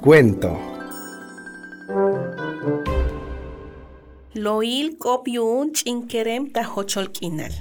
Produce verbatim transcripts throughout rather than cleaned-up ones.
Cuento. Loil kopiun chinkerem tajocholkinal.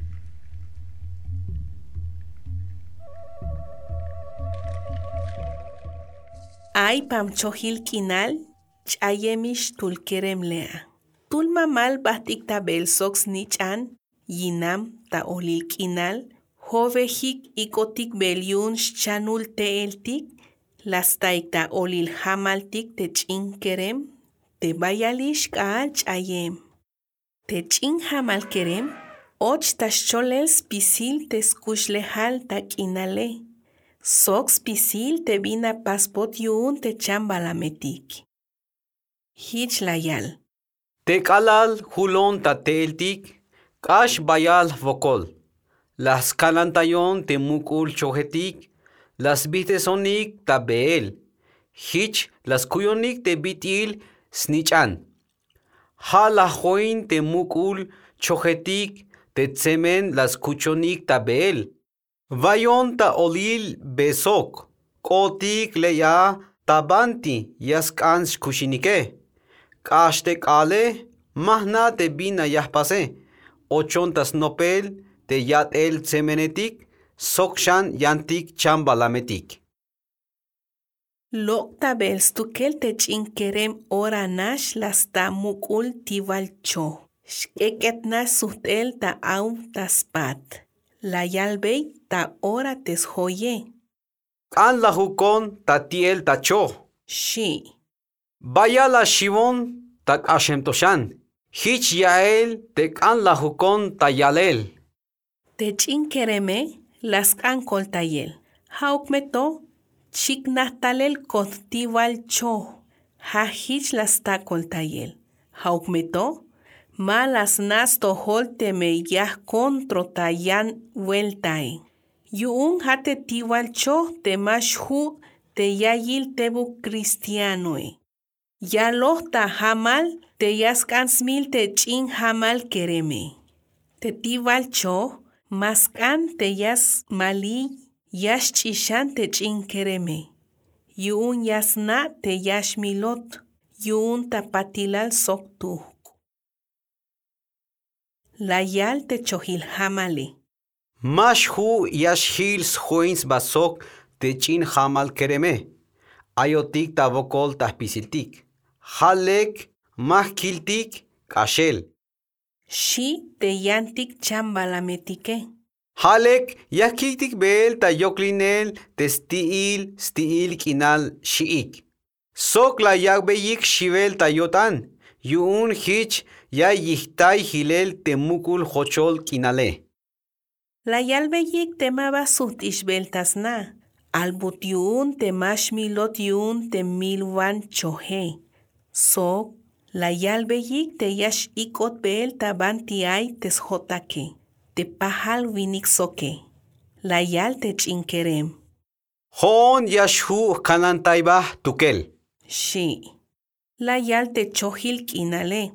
Ay pamchohil kinal, chayemish tulkerem lea. Tulmamal bastik tabel sox nichan, yinam ta olil kinal, jovejik ikotik beliun chanul teeltik, las taikta olil hamaltik te chinkerem, te bayalish kaal chayem. Te chin hamal kerem, och tascholel spisil te skuslehal ta kinale. Sox pisil te vina paspot yun te chambalametik. Hich layal. Te kalal hulon ta teltik, kash bayal vokol. Las kalantayon te mukul chohetik, las bitesonik ta beel. Hich las kuyonik te bitil snichan. Ha la join te mukul chohetik te tsemen las kuchonik ta beel. Vayon ta olil besok, kotik leya tabanti yaskans kushinike. Kashte kale, mahna te bina yahpase, ochontas nopel te yat el tsemenetik, sokshan yantik chambalametik. Lok tabel stukel te chinkerem ora nash las ta mukul tivalcho. Shkeket na suhtel ta au ta spat. La yalbei ta ora tes joye. Kan la hukon ta tiel ta cho. Shi. Vaya la shivon tak ashem toshan. Hich yael te kan la hukon ta yalel. Te chinkereme las kan koltayel. Hauk meto chik nahtalel kontival cho. Ha hich las ta koltayel. Hauk meto malas nasto holte me yah kontro tayan vueltae. Yuun hate tiwal cho te mashu te yayil tebu cristianoe. Ya lohta hamal te yaskansmil te chin hamal kereme. Te tiwal cho maskan te yas mali yash chishan te chin kereme. Yuun yasna te yash milot. Yuun tapatilal soktu. Layal te chohil hamale. Mashu yashhils joins basok te chin hamal kereme. Ayotik ta vokol ta pisiltik. Halek mahkiltik kashel. Shi te yantik chambalametike. Halek yakiltik bel ta yoklinel te stiil stiil kinal shiik. Sok la yagbeyik shivel ta yotan. Yun hich ya yihtay hilel te mukul hochol kinale. La yalbeyik temaba sut ishbeltas na. Albut yun te mashmilot yun te milwan chohe. Sok la yalbeyik te yash ikot bel tabanti ay tes jotake. Te pahal winik soke. La yal te chinkerem. Hon yashu kanantaybah tukel. Shi. La yal te chohil kinale.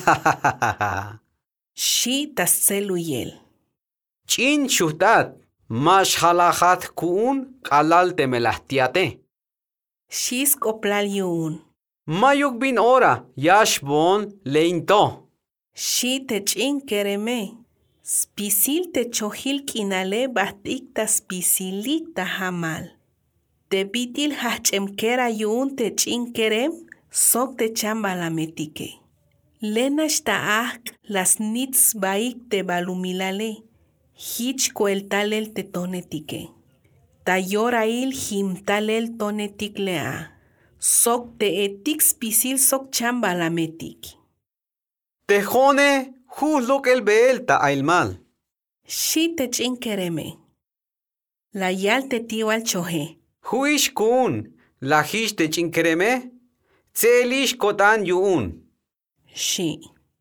Shi tasceluyel. Chin shutat. Mash halahat kun kalal te melahtiate. Shis koplal yun. Mayuk bin ora yash bon leinto. Shi te chinkereme. Spisil te chohil kinale bastik ta spisilik ta hamal. Te bitil hachemkera yun te chinkerem. Sok te chambalametike. Lenash taak las nits baik te balumilale. Hich koeltalel te tonetike. Tayorail himtalel tonetik lea. Sok te etik spisil sok chambalametik. Tejone hulok el beel ta ailmal. Shi te chinkereme. La yal te tiwal chohe. Huish kun la hish te chinkereme. Tselish kotan yuun. Shi.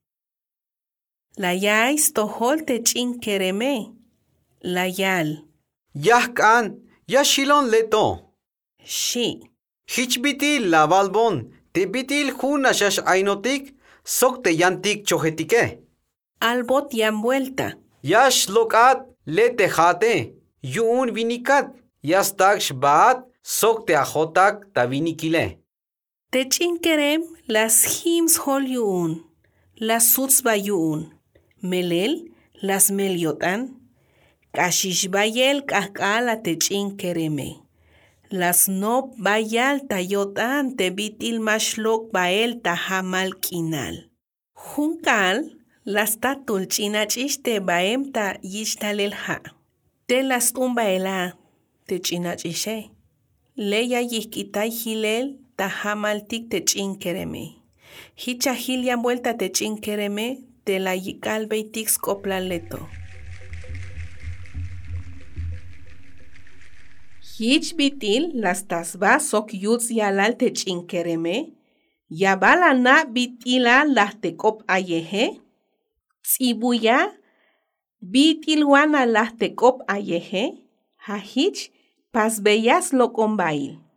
La yais tohol te chinkereme. La yal. Yahkan yashilon leto. Shi. Hich bitil la valbon. Te bitil huna shash ainotik. Sok te yantik chohetike. Albot yan vuelta. Yash lokat le tejate. Yuun vinikat. Yastaksh baat Sok te ajotak ta vinikile. Te chinkerem las hims hol yuun, las suts bayuun, melel las meliotan, kashish bayel kahkala te chinkereme. Las no bayal tayotan te bitil mashlok bael tahamal kinal. Junkal las tatul chinachis te baem ta yishtalel ha. Te las tumbaela te chinachishe. Leya yihkitay hilel tahamaltik te chinkereme. Hicha hilian vuelta te chinkereme te la yikal beitix coplaleto. Hich bitil las tasba sok yutz yalal te chinkereme. Yabala na bitila las te cop ayehe. Tsibuya bitilwana las te cop ayehe. Hahich pas beyas lo combail.